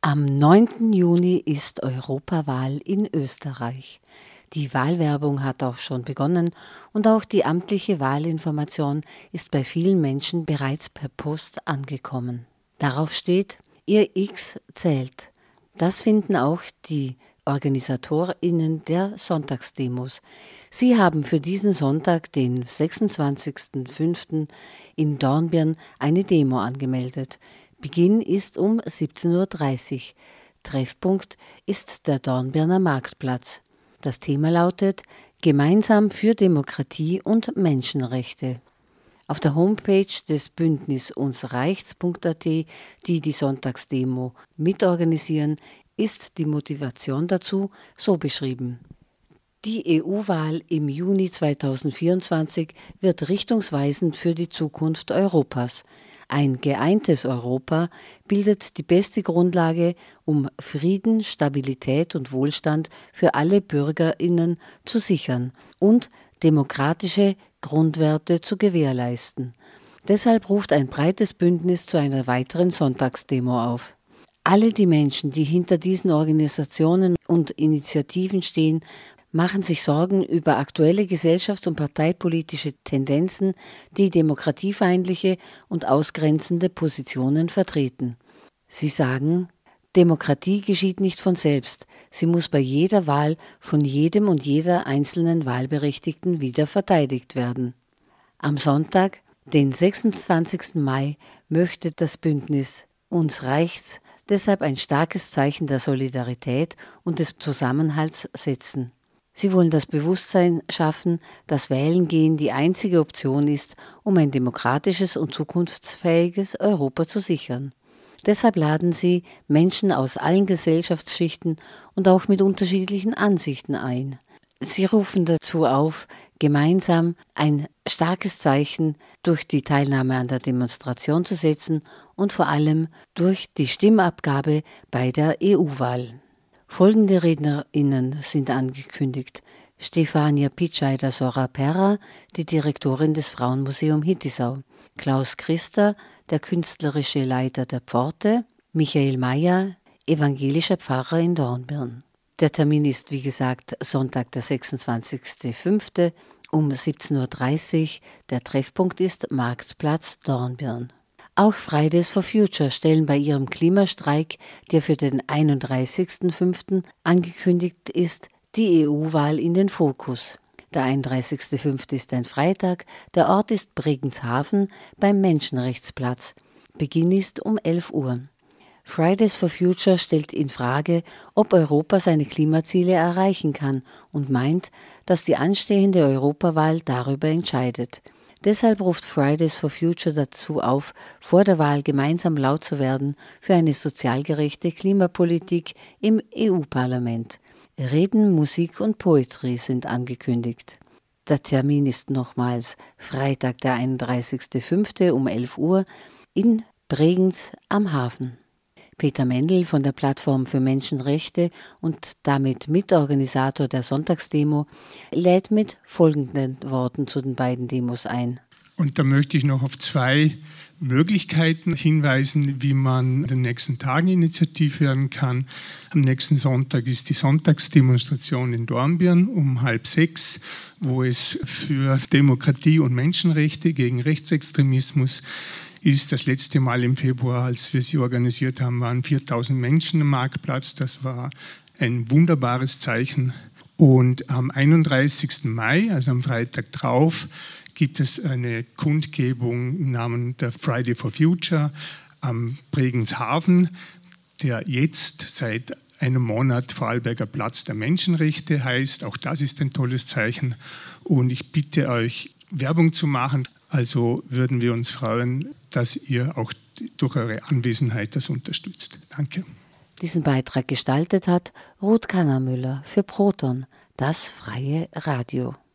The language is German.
Am 9. Juni ist Europawahl in Österreich. Die Wahlwerbung hat auch schon begonnen und auch die amtliche Wahlinformation ist bei vielen Menschen bereits per Post angekommen. Darauf steht: Ihr X zählt. Das finden auch die OrganisatorInnen der Sonntagsdemos. Sie haben für diesen Sonntag, den 26.05. in Dornbirn, eine Demo angemeldet. Beginn ist um 17:30 Uhr. Treffpunkt ist der Dornbirner Marktplatz. Das Thema lautet: Gemeinsam für Demokratie und Menschenrechte. Auf der Homepage des Bündnis unsreichts.at, die Sonntagsdemo mitorganisieren, ist die Motivation dazu so beschrieben: Die EU-Wahl im Juni 2024 wird richtungsweisend für die Zukunft Europas. Ein geeintes Europa bildet die beste Grundlage, um Frieden, Stabilität und Wohlstand für alle BürgerInnen zu sichern und demokratische Grundwerte zu gewährleisten. Deshalb ruft ein breites Bündnis zu einer weiteren Sonntagsdemo auf. Alle die Menschen, die hinter diesen Organisationen und Initiativen stehen, machen sich Sorgen über aktuelle gesellschafts- und parteipolitische Tendenzen, die demokratiefeindliche und ausgrenzende Positionen vertreten. Sie sagen: Demokratie geschieht nicht von selbst, sie muss bei jeder Wahl von jedem und jeder einzelnen Wahlberechtigten wieder verteidigt werden. Am Sonntag, den 26. Mai, möchte das Bündnis Uns reicht's deshalb ein starkes Zeichen der Solidarität und des Zusammenhalts setzen. Sie wollen das Bewusstsein schaffen, dass Wählengehen die einzige Option ist, um ein demokratisches und zukunftsfähiges Europa zu sichern. Deshalb laden sie Menschen aus allen Gesellschaftsschichten und auch mit unterschiedlichen Ansichten ein. Sie rufen dazu auf, gemeinsam ein starkes Zeichen durch die Teilnahme an der Demonstration zu setzen und vor allem durch die Stimmabgabe bei der EU-Wahl. Folgende RednerInnen sind angekündigt: Stefania Pitscheider-Sora-Perra, die Direktorin des Frauenmuseum Hittisau, Klaus Christer, der künstlerische Leiter der Pforte, Michael Mayer, evangelischer Pfarrer in Dornbirn. Der Termin ist, wie gesagt, Sonntag, der 26.05. um 17:30 Uhr. Der Treffpunkt ist Marktplatz Dornbirn. Auch Fridays for Future stellen bei ihrem Klimastreik, der für den 31.05. angekündigt ist, die EU-Wahl in den Fokus. Der 31.05. ist ein Freitag, der Ort ist Bregenz-Hafen beim Menschenrechtsplatz. Beginn ist um 11 Uhr. Fridays for Future stellt in Frage, ob Europa seine Klimaziele erreichen kann und meint, dass die anstehende Europawahl darüber entscheidet. Deshalb ruft Fridays for Future dazu auf, vor der Wahl gemeinsam laut zu werden für eine sozial gerechte Klimapolitik im EU-Parlament. Reden, Musik und Poetry sind angekündigt. Der Termin ist nochmals Freitag, der 31.05. um 11 Uhr in Bregenz am Hafen. Peter Mendel von der Plattform für Menschenrechte und damit Mitorganisator der Sonntagsdemo lädt mit folgenden Worten zu den beiden Demos ein. Und da möchte ich noch auf 2 Möglichkeiten hinweisen, wie man in den nächsten Tagen initiativ werden kann. Am nächsten Sonntag ist die Sonntagsdemonstration in Dornbirn um 5:30, wo es für Demokratie und Menschenrechte gegen Rechtsextremismus ist. Das letzte Mal im Februar, als wir sie organisiert haben, waren 4.000 Menschen am Marktplatz. Das war ein wunderbares Zeichen. Und am 31. Mai, also am Freitag drauf, gibt es eine Kundgebung im Namen der Friday for Future am Bregenz-Hafen, der jetzt seit einem Monat Vorarlberger Platz der Menschenrechte heißt. Auch das ist ein tolles Zeichen. Und ich bitte euch, Werbung zu machen. Also würden wir uns freuen, dass ihr auch durch eure Anwesenheit das unterstützt. Danke. Diesen Beitrag gestaltet hat Ruth Kannermüller für Proton, das freie Radio.